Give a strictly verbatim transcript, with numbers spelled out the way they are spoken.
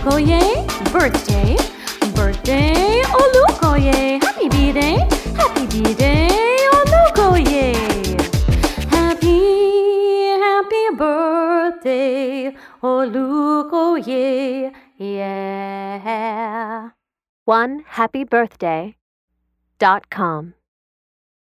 Olukoye, birthday, birthday, Olukoye. Happy B-Day, happy B-Day, Olukoye. Happy, happy birthday, Olukoye, yeah. one happy birthday dot com